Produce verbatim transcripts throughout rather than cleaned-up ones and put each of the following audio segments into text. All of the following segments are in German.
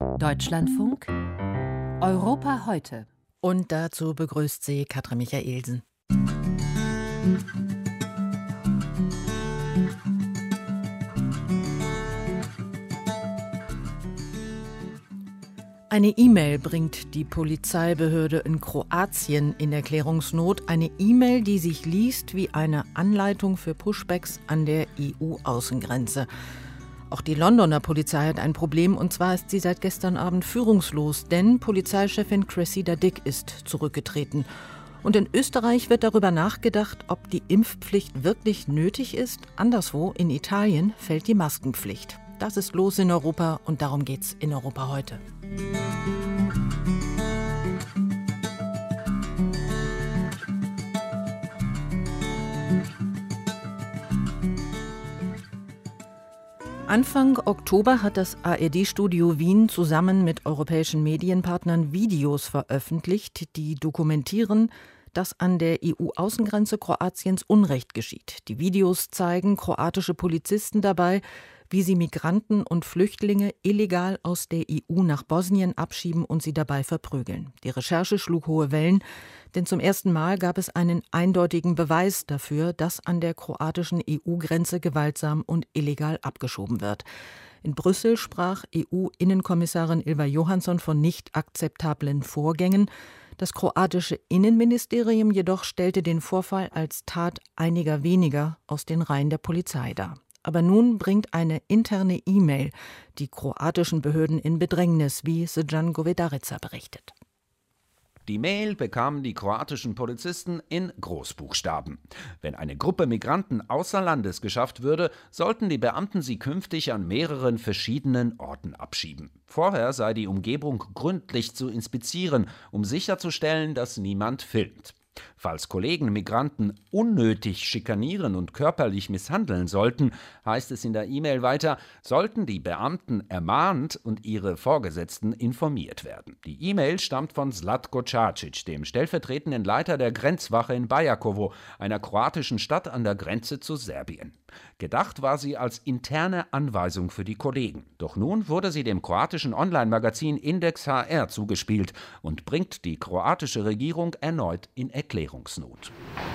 Deutschlandfunk Europa heute. Und dazu begrüßt sie Katrin Michaelsen. Eine E-Mail bringt die Polizeibehörde in Kroatien in Erklärungsnot. Eine E-Mail, die sich liest wie eine Anleitung für Pushbacks an der E U-Außengrenze. Auch die Londoner Polizei hat ein Problem, und zwar ist sie seit gestern Abend führungslos, denn Polizeichefin Cressida Dick ist zurückgetreten. Und in Österreich wird darüber nachgedacht, ob die Impfpflicht wirklich nötig ist. Anderswo, in Italien, fällt die Maskenpflicht. Das ist los in Europa und darum geht's in Europa heute. Anfang Oktober hat das A R D-Studio Wien zusammen mit europäischen Medienpartnern Videos veröffentlicht, die dokumentieren, dass an der E U-Außengrenze Kroatiens Unrecht geschieht. Die Videos zeigen kroatische Polizisten dabei, wie sie Migranten und Flüchtlinge illegal aus der E U nach Bosnien abschieben und sie dabei verprügeln. Die Recherche schlug hohe Wellen, denn zum ersten Mal gab es einen eindeutigen Beweis dafür, dass an der kroatischen E U-Grenze gewaltsam und illegal abgeschoben wird. In Brüssel sprach E U-Innenkommissarin Ylva Johansson von nicht akzeptablen Vorgängen. Das kroatische Innenministerium jedoch stellte den Vorfall als Tat einiger weniger aus den Reihen der Polizei dar. Aber nun bringt eine interne E-Mail die kroatischen Behörden in Bedrängnis, wie Srđan Govedarica berichtet. Die Mail bekamen die kroatischen Polizisten in Großbuchstaben. Wenn eine Gruppe Migranten außer Landes geschafft würde, sollten die Beamten sie künftig an mehreren verschiedenen Orten abschieben. Vorher sei die Umgebung gründlich zu inspizieren, um sicherzustellen, dass niemand filmt. Falls Kollegen Migranten unnötig schikanieren und körperlich misshandeln sollten, heißt es in der E-Mail weiter, sollten die Beamten ermahnt und ihre Vorgesetzten informiert werden. Die E-Mail stammt von Zlatko Čačić, dem stellvertretenden Leiter der Grenzwache in Bajakovo, einer kroatischen Stadt an der Grenze zu Serbien. Gedacht war sie als interne Anweisung für die Kollegen. Doch nun wurde sie dem kroatischen Online-Magazin Index H R zugespielt und bringt die kroatische Regierung erneut in Erklärungsnot.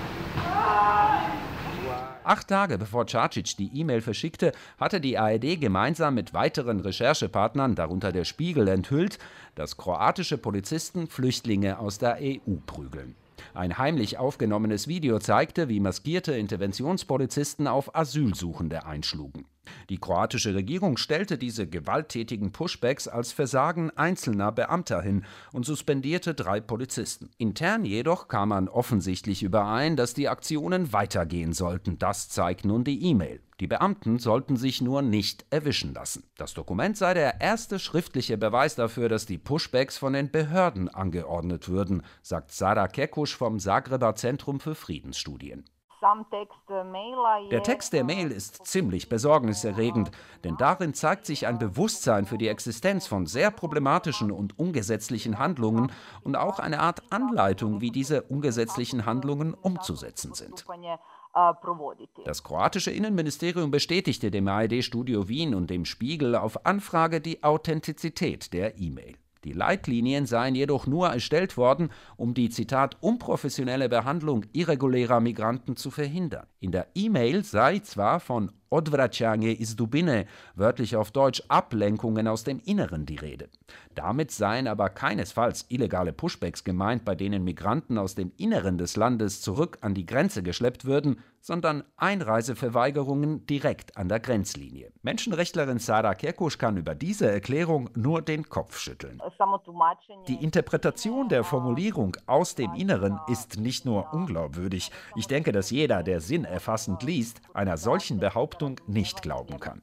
Acht Tage bevor Čačić die E-Mail verschickte, hatte die A R D gemeinsam mit weiteren Recherchepartnern, darunter der Spiegel, enthüllt, dass kroatische Polizisten Flüchtlinge aus der E U prügeln. Ein heimlich aufgenommenes Video zeigte, wie maskierte Interventionspolizisten auf Asylsuchende einschlugen. Die kroatische Regierung stellte diese gewalttätigen Pushbacks als Versagen einzelner Beamter hin und suspendierte drei Polizisten. Intern jedoch kam man offensichtlich überein, dass die Aktionen weitergehen sollten. Das zeigt nun die E-Mail. Die Beamten sollten sich nur nicht erwischen lassen. Das Dokument sei der erste schriftliche Beweis dafür, dass die Pushbacks von den Behörden angeordnet würden, sagt Sara Kekuš vom Zagreber Zentrum für Friedensstudien. Der Text der Mail ist ziemlich besorgniserregend, denn darin zeigt sich ein Bewusstsein für die Existenz von sehr problematischen und ungesetzlichen Handlungen und auch eine Art Anleitung, wie diese ungesetzlichen Handlungen umzusetzen sind. Das kroatische Innenministerium bestätigte dem A R D-Studio Wien und dem Spiegel auf Anfrage die Authentizität der E-Mail. Die Leitlinien seien jedoch nur erstellt worden, um die, Zitat, unprofessionelle Behandlung irregulärer Migranten zu verhindern. In der E-Mail sei zwar von Odvraćanje iz dubine, wörtlich auf Deutsch Ablenkungen aus dem Inneren, die Rede. Damit seien aber keinesfalls illegale Pushbacks gemeint, bei denen Migranten aus dem Inneren des Landes zurück an die Grenze geschleppt würden, sondern Einreiseverweigerungen direkt an der Grenzlinie. Menschenrechtlerin Sara Kekuš kann über diese Erklärung nur den Kopf schütteln. Die Interpretation der Formulierung aus dem Inneren ist nicht nur unglaubwürdig. Ich denke, dass jeder, der sinnerfassend liest, einer solchen Behauptung nicht glauben kann.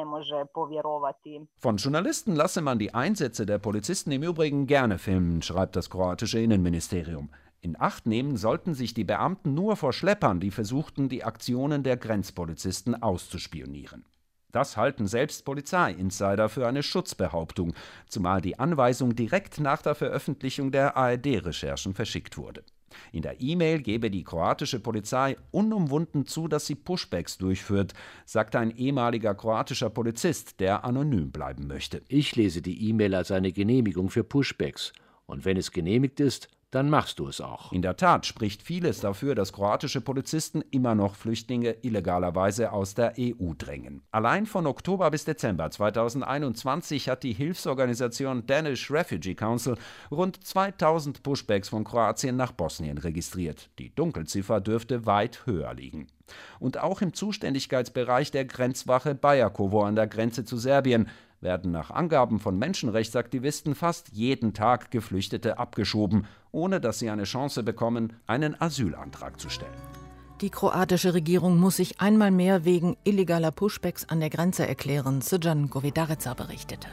Von Journalisten lasse man die Einsätze der Polizisten im Übrigen gerne filmen, schreibt das kroatische Innenministerium. In Acht nehmen sollten sich die Beamten nur vor Schleppern, die versuchten, die Aktionen der Grenzpolizisten auszuspionieren. Das halten selbst Polizei-Insider für eine Schutzbehauptung, zumal die Anweisung direkt nach der Veröffentlichung der A R D-Recherchen verschickt wurde. In der E-Mail gebe die kroatische Polizei unumwunden zu, dass sie Pushbacks durchführt, sagte ein ehemaliger kroatischer Polizist, der anonym bleiben möchte. Ich lese die E-Mail als eine Genehmigung für Pushbacks. Und wenn es genehmigt ist, dann machst du es auch. In der Tat spricht vieles dafür, dass kroatische Polizisten immer noch Flüchtlinge illegalerweise aus der E U drängen. Allein von Oktober bis Dezember zweitausendeinundzwanzig hat die Hilfsorganisation Danish Refugee Council rund zweitausend Pushbacks von Kroatien nach Bosnien registriert. Die Dunkelziffer dürfte weit höher liegen. Und auch im Zuständigkeitsbereich der Grenzwache Bajakovo an der Grenze zu Serbien werden nach Angaben von Menschenrechtsaktivisten fast jeden Tag Geflüchtete abgeschoben, ohne dass sie eine Chance bekommen, einen Asylantrag zu stellen. Die kroatische Regierung muss sich einmal mehr wegen illegaler Pushbacks an der Grenze erklären, Srđan Govedarica berichtete.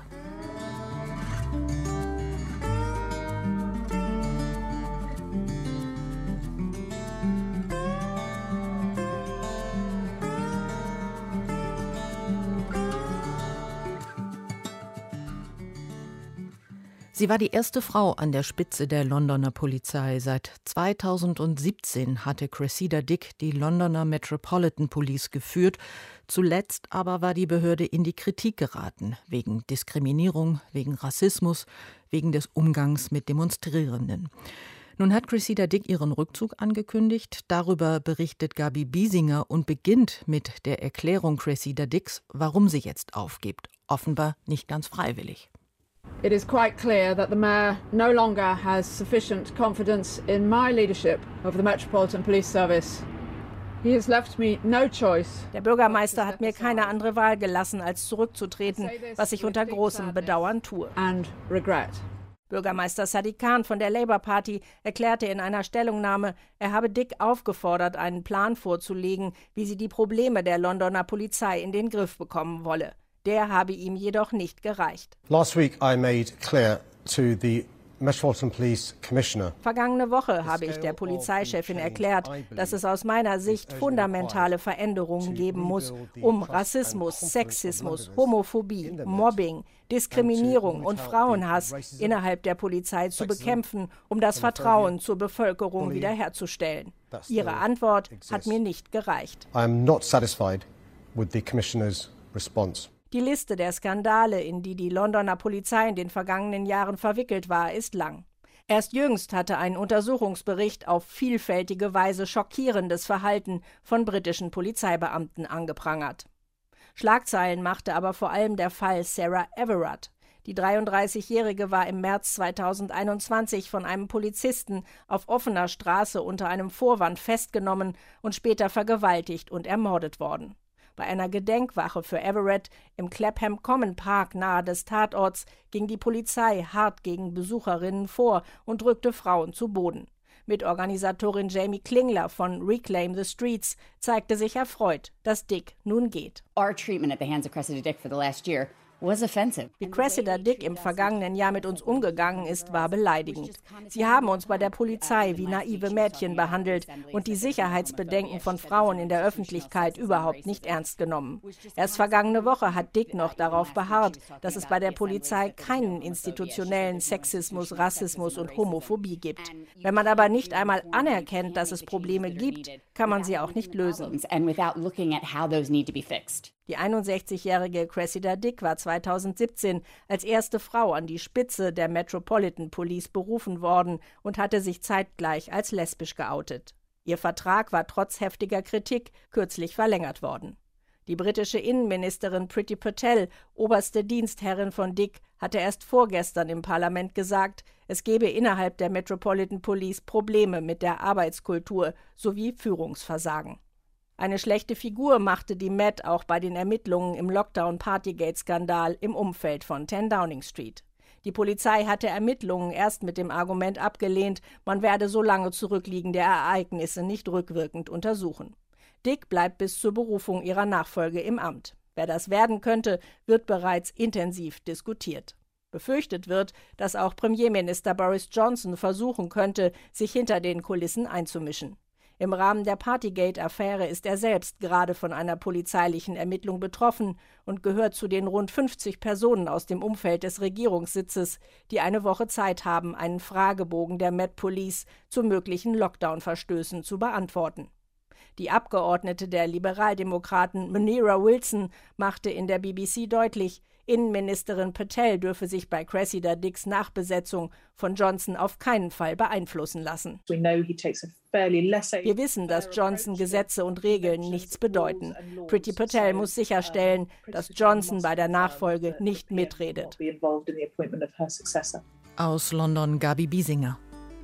Sie war die erste Frau an der Spitze der Londoner Polizei. Seit zweitausendsiebzehn hatte Cressida Dick die Londoner Metropolitan Police geführt. Zuletzt aber war die Behörde in die Kritik geraten, wegen Diskriminierung, wegen Rassismus, wegen des Umgangs mit Demonstrierenden. Nun hat Cressida Dick ihren Rückzug angekündigt. Darüber berichtet Gabi Biesinger und beginnt mit der Erklärung Cressida Dicks, warum sie jetzt aufgibt. Offenbar nicht ganz freiwillig. It is quite clear that the Mayor no longer has sufficient confidence in my leadership of the Metropolitan Police Service. He has left me no choice. Der Bürgermeister hat mir keine andere Wahl gelassen, als zurückzutreten, was ich unter großem Bedauern tue. And regret. Bürgermeister Sadiq Khan von der Labour Party erklärte in einer Stellungnahme, er habe Dick aufgefordert, einen Plan vorzulegen, wie sie die Probleme der Londoner Polizei in den Griff bekommen wolle. Der habe ihm jedoch nicht gereicht. Last week I made clear to the Metropolitan Police Commissioner. Vergangene Woche habe ich der Polizeichefin erklärt, dass es aus meiner Sicht fundamentale Veränderungen geben muss, um Rassismus, Sexismus, Homophobie, Mobbing, Diskriminierung und Frauenhass innerhalb der Polizei zu bekämpfen, um das Vertrauen zur Bevölkerung wiederherzustellen. Ihre Antwort hat mir nicht gereicht. I am not satisfied with the Commissioner's response. Die Liste der Skandale, in die die Londoner Polizei in den vergangenen Jahren verwickelt war, ist lang. Erst jüngst hatte ein Untersuchungsbericht auf vielfältige Weise schockierendes Verhalten von britischen Polizeibeamten angeprangert. Schlagzeilen machte aber vor allem der Fall Sarah Everard. Die dreiunddreißigjährige war im März zweitausendeinundzwanzig von einem Polizisten auf offener Straße unter einem Vorwand festgenommen und später vergewaltigt und ermordet worden. Bei einer Gedenkwache für Everett im Clapham Common Park nahe des Tatorts ging die Polizei hart gegen Besucherinnen vor und drückte Frauen zu Boden. Mitorganisatorin Jamie Klingler von Reclaim the Streets zeigte sich erfreut, dass Dick nun geht. Our treatment at the hands of Cressida Dick for the last year was offensive. Wie Cressida Dick im vergangenen Jahr mit uns umgegangen ist, war beleidigend. Sie haben uns bei der Polizei wie naive Mädchen behandelt und die Sicherheitsbedenken von Frauen in der Öffentlichkeit überhaupt nicht ernst genommen. Erst vergangene Woche hat Dick noch darauf beharrt, dass es bei der Polizei keinen institutionellen Sexismus, Rassismus und Homophobie gibt. Wenn man aber nicht einmal anerkennt, dass es Probleme gibt, kann man sie auch nicht lösen. Die einundsechzigjährige Cressida Dick war zweitausendsiebzehn als erste Frau an die Spitze der Metropolitan Police berufen worden und hatte sich zeitgleich als lesbisch geoutet. Ihr Vertrag war trotz heftiger Kritik kürzlich verlängert worden. Die britische Innenministerin Priti Patel, oberste Dienstherrin von Dick, hatte erst vorgestern im Parlament gesagt, es gebe innerhalb der Metropolitan Police Probleme mit der Arbeitskultur sowie Führungsversagen. Eine schlechte Figur machte die Met auch bei den Ermittlungen im Lockdown-Partygate-Skandal im Umfeld von zehn Downing Street. Die Polizei hatte Ermittlungen erst mit dem Argument abgelehnt, man werde so lange zurückliegende Ereignisse nicht rückwirkend untersuchen. Dick bleibt bis zur Berufung ihrer Nachfolge im Amt. Wer das werden könnte, wird bereits intensiv diskutiert. Befürchtet wird, dass auch Premierminister Boris Johnson versuchen könnte, sich hinter den Kulissen einzumischen. Im Rahmen der Partygate-Affäre ist er selbst gerade von einer polizeilichen Ermittlung betroffen und gehört zu den rund fünfzig Personen aus dem Umfeld des Regierungssitzes, die eine Woche Zeit haben, einen Fragebogen der Met Police zu möglichen Lockdown-Verstößen zu beantworten. Die Abgeordnete der Liberaldemokraten Munira Wilson machte in der B B C deutlich, Innenministerin Patel dürfe sich bei Cressida Dicks Nachbesetzung von Johnson auf keinen Fall beeinflussen lassen. Wir wissen, dass Johnson Gesetze und Regeln nichts bedeuten. Priti Patel muss sicherstellen, dass Johnson bei der Nachfolge nicht mitredet. Aus London Gabi Biesinger.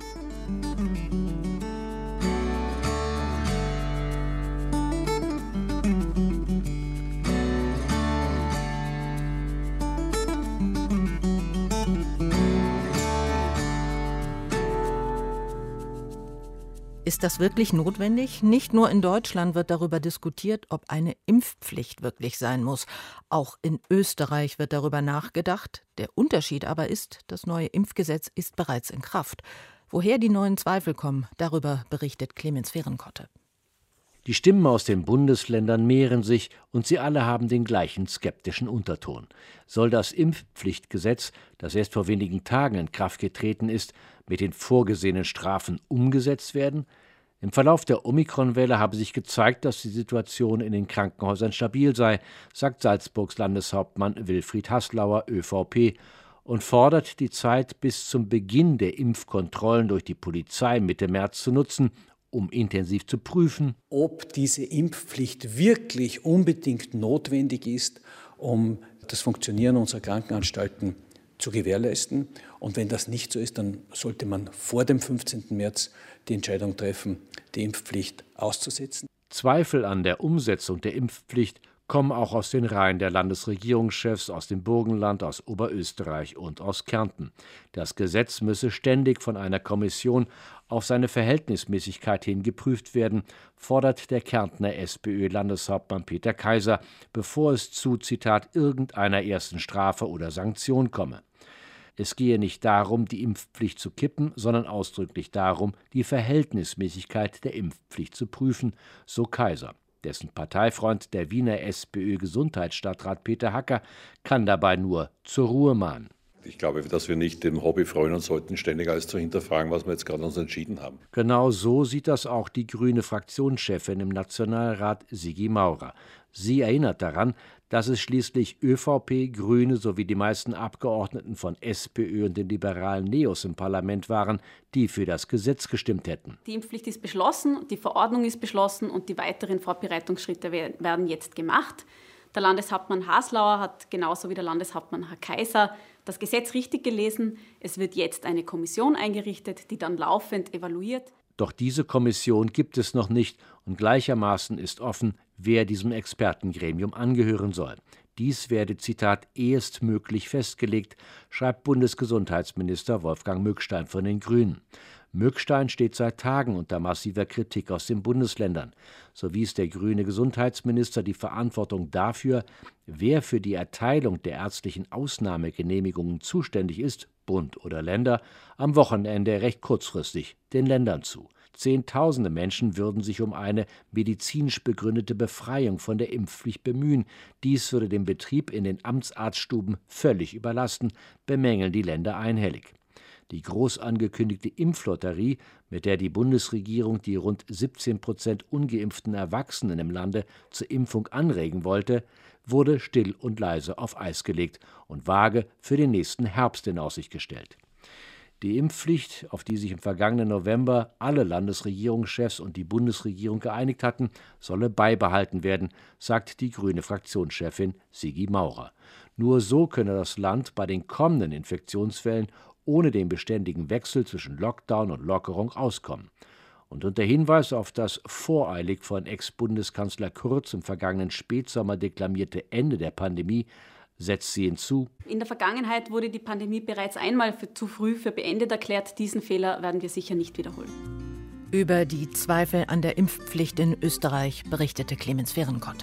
Ist das wirklich notwendig? Nicht nur in Deutschland wird darüber diskutiert, ob eine Impfpflicht wirklich sein muss. Auch in Österreich wird darüber nachgedacht. Der Unterschied aber ist, das neue Impfgesetz ist bereits in Kraft. Woher die neuen Zweifel kommen, darüber berichtet Clemens Fehrenkotte. Die Stimmen aus den Bundesländern mehren sich und sie alle haben den gleichen skeptischen Unterton. Soll das Impfpflichtgesetz, das erst vor wenigen Tagen in Kraft getreten ist, mit den vorgesehenen Strafen umgesetzt werden? Im Verlauf der Omikron-Welle habe sich gezeigt, dass die Situation in den Krankenhäusern stabil sei, sagt Salzburgs Landeshauptmann Wilfried Haslauer, ÖVP, und fordert, die Zeit bis zum Beginn der Impfkontrollen durch die Polizei Mitte März zu nutzen, um intensiv zu prüfen, ob diese Impfpflicht wirklich unbedingt notwendig ist, um das Funktionieren unserer Krankenanstalten zu gewährleisten. Und wenn das nicht so ist, dann sollte man vor dem fünfzehnten März die Entscheidung treffen, die Impfpflicht auszusetzen. Zweifel an der Umsetzung der Impfpflicht kommen auch aus den Reihen der Landesregierungschefs aus dem Burgenland, aus Oberösterreich und aus Kärnten. Das Gesetz müsse ständig von einer Kommission auf seine Verhältnismäßigkeit hin geprüft werden, fordert der Kärntner SPÖ-Landeshauptmann Peter Kaiser, bevor es zu, Zitat, irgendeiner ersten Strafe oder Sanktion komme. Es gehe nicht darum, die Impfpflicht zu kippen, sondern ausdrücklich darum, die Verhältnismäßigkeit der Impfpflicht zu prüfen, so Kaiser. Dessen Parteifreund, der Wiener SPÖ-Gesundheitsstadtrat Peter Hacker, kann dabei nur zur Ruhe mahnen. Ich glaube, dass wir nicht dem Hobby freuen uns sollten, ständig alles zu hinterfragen, was wir jetzt gerade uns entschieden haben. Genau so sieht das auch die grüne Fraktionschefin im Nationalrat Sigi Maurer. Sie erinnert daran, dass es schließlich ÖVP, Grüne sowie die meisten Abgeordneten von SPÖ und den liberalen Neos im Parlament waren, die für das Gesetz gestimmt hätten. Die Impfpflicht ist beschlossen, die Verordnung ist beschlossen und die weiteren Vorbereitungsschritte werden jetzt gemacht. Der Landeshauptmann Haslauer hat genauso wie der Landeshauptmann Herr Kaiser das Gesetz richtig gelesen. Es wird jetzt eine Kommission eingerichtet, die dann laufend evaluiert. Doch diese Kommission gibt es noch nicht und gleichermaßen ist offen, wer diesem Expertengremium angehören soll. Dies werde, Zitat, ehestmöglich festgelegt, schreibt Bundesgesundheitsminister Wolfgang Mückstein von den Grünen. Mückstein steht seit Tagen unter massiver Kritik aus den Bundesländern. So wies der grüne Gesundheitsminister die Verantwortung dafür, wer für die Erteilung der ärztlichen Ausnahmegenehmigungen zuständig ist, Bund oder Länder, am Wochenende recht kurzfristig den Ländern zu. Zehntausende Menschen würden sich um eine medizinisch begründete Befreiung von der Impfpflicht bemühen. Dies würde den Betrieb in den Amtsarztstuben völlig überlasten, bemängeln die Länder einhellig. Die groß angekündigte Impflotterie, mit der die Bundesregierung die rund siebzehn Prozent ungeimpften Erwachsenen im Lande zur Impfung anregen wollte, wurde still und leise auf Eis gelegt und vage für den nächsten Herbst in Aussicht gestellt. Die Impfpflicht, auf die sich im vergangenen November alle Landesregierungschefs und die Bundesregierung geeinigt hatten, solle beibehalten werden, sagt die grüne Fraktionschefin Sigi Maurer. Nur so könne das Land bei den kommenden Infektionswellen ohne den beständigen Wechsel zwischen Lockdown und Lockerung auskommen. Und unter Hinweis auf das voreilig von Ex-Bundeskanzler Kurz im vergangenen Spätsommer deklamierte Ende der Pandemie setzt sie hinzu: In der Vergangenheit wurde die Pandemie bereits einmal für zu früh für beendet erklärt. Diesen Fehler werden wir sicher nicht wiederholen. Über die Zweifel an der Impfpflicht in Österreich berichtete Clemens Fehrenkotte.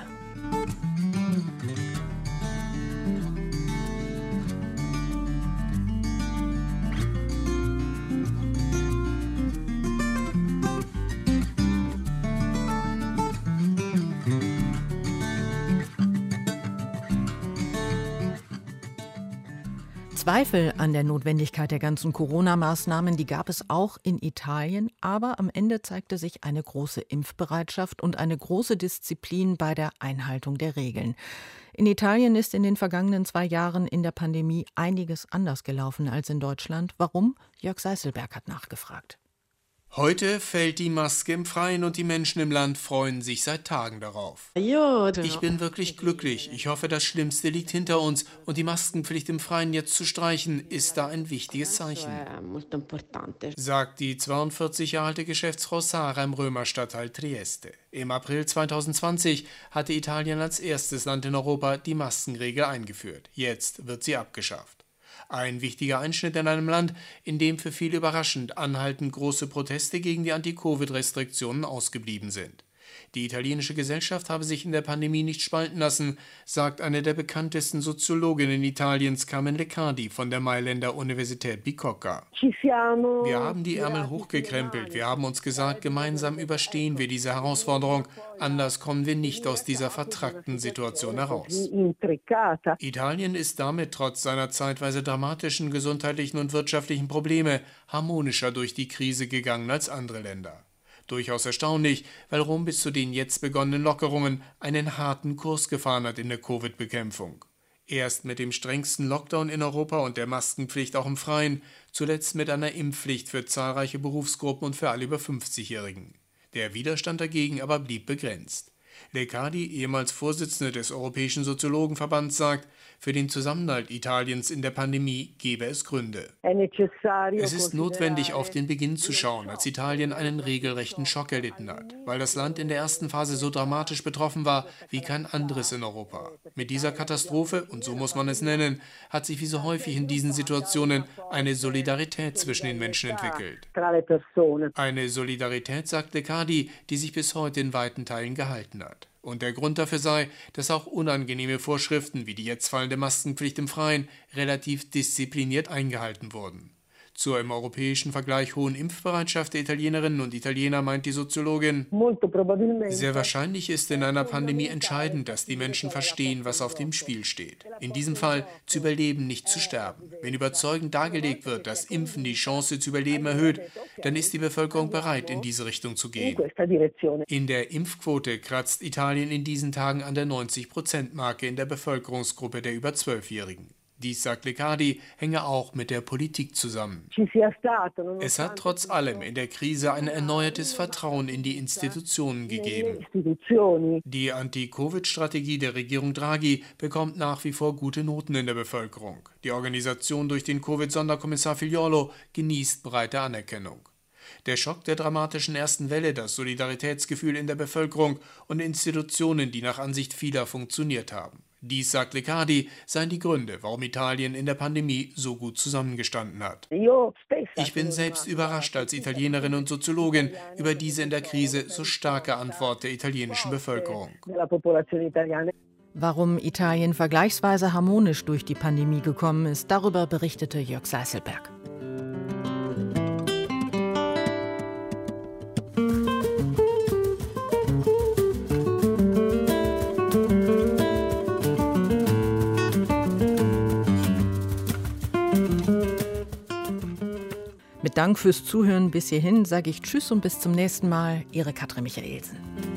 Zweifel an der Notwendigkeit der ganzen Corona-Maßnahmen, die gab es auch in Italien, aber am Ende zeigte sich eine große Impfbereitschaft und eine große Disziplin bei der Einhaltung der Regeln. In Italien ist in den vergangenen zwei Jahren in der Pandemie einiges anders gelaufen als in Deutschland. Warum? Jörg Seißelberg hat nachgefragt. Heute fällt die Maske im Freien und die Menschen im Land freuen sich seit Tagen darauf. Ich bin wirklich glücklich. Ich hoffe, das Schlimmste liegt hinter uns und die Maskenpflicht im Freien jetzt zu streichen, ist da ein wichtiges Zeichen, sagt die zweiundvierzig Jahre alte Geschäftsfrau Sara im Römerstadtteil Trieste. Im April zweitausendzwanzig hatte Italien als erstes Land in Europa die Maskenregel eingeführt. Jetzt wird sie abgeschafft. Ein wichtiger Einschnitt in einem Land, in dem für viele überraschend anhaltend große Proteste gegen die Anti-Covid-Restriktionen ausgeblieben sind. Die italienische Gesellschaft habe sich in der Pandemie nicht spalten lassen, sagt eine der bekanntesten Soziologinnen Italiens, Carmen Leccardi von der Mailänder Universität Bicocca. Wir haben die Ärmel hochgekrempelt, wir haben uns gesagt, gemeinsam überstehen wir diese Herausforderung, anders kommen wir nicht aus dieser vertrackten Situation heraus. Italien ist damit trotz seiner zeitweise dramatischen gesundheitlichen und wirtschaftlichen Probleme harmonischer durch die Krise gegangen als andere Länder. Durchaus erstaunlich, weil Rom bis zu den jetzt begonnenen Lockerungen einen harten Kurs gefahren hat in der Covid-Bekämpfung. Erst mit dem strengsten Lockdown in Europa und der Maskenpflicht auch im Freien, zuletzt mit einer Impfpflicht für zahlreiche Berufsgruppen und für alle über fünfzigjährigen. Der Widerstand dagegen aber blieb begrenzt. Leccardi, ehemals Vorsitzende des Europäischen Soziologenverbands, sagt, für den Zusammenhalt Italiens in der Pandemie gebe es Gründe. Es ist notwendig, auf den Beginn zu schauen, als Italien einen regelrechten Schock erlitten hat, weil das Land in der ersten Phase so dramatisch betroffen war wie kein anderes in Europa. Mit dieser Katastrophe, und so muss man es nennen, hat sich wie so häufig in diesen Situationen eine Solidarität zwischen den Menschen entwickelt. Eine Solidarität, sagt Leccardi, die sich bis heute in weiten Teilen gehalten hat. Und der Grund dafür sei, dass auch unangenehme Vorschriften wie die jetzt fallende Maskenpflicht im Freien relativ diszipliniert eingehalten wurden. Zur im europäischen Vergleich hohen Impfbereitschaft der Italienerinnen und Italiener meint die Soziologin: Sehr wahrscheinlich ist in einer Pandemie entscheidend, dass die Menschen verstehen, was auf dem Spiel steht. In diesem Fall zu überleben, nicht zu sterben. Wenn überzeugend dargelegt wird, dass Impfen die Chance zu überleben erhöht, dann ist die Bevölkerung bereit, in diese Richtung zu gehen. In der Impfquote kratzt Italien in diesen Tagen an der neunzig-Prozent-Marke in der Bevölkerungsgruppe der über zwölfjährigen. Dies, sagt Leccardi, hänge auch mit der Politik zusammen. Es hat trotz allem in der Krise ein erneuertes Vertrauen in die Institutionen gegeben. Die Anti-Covid-Strategie der Regierung Draghi bekommt nach wie vor gute Noten in der Bevölkerung. Die Organisation durch den Covid-Sonderkommissar Figliuolo genießt breite Anerkennung. Der Schock der dramatischen ersten Welle, das Solidaritätsgefühl in der Bevölkerung und Institutionen, die nach Ansicht vieler funktioniert haben. Dies, sagt Leccardi, seien die Gründe, warum Italien in der Pandemie so gut zusammengestanden hat. Ich bin selbst überrascht als Italienerin und Soziologin über diese in der Krise so starke Antwort der italienischen Bevölkerung. Warum Italien vergleichsweise harmonisch durch die Pandemie gekommen ist, darüber berichtete Jörg Seißelberg. Mit Dank fürs Zuhören bis hierhin sage ich Tschüss und bis zum nächsten Mal. Ihre Katrin Michaelsen.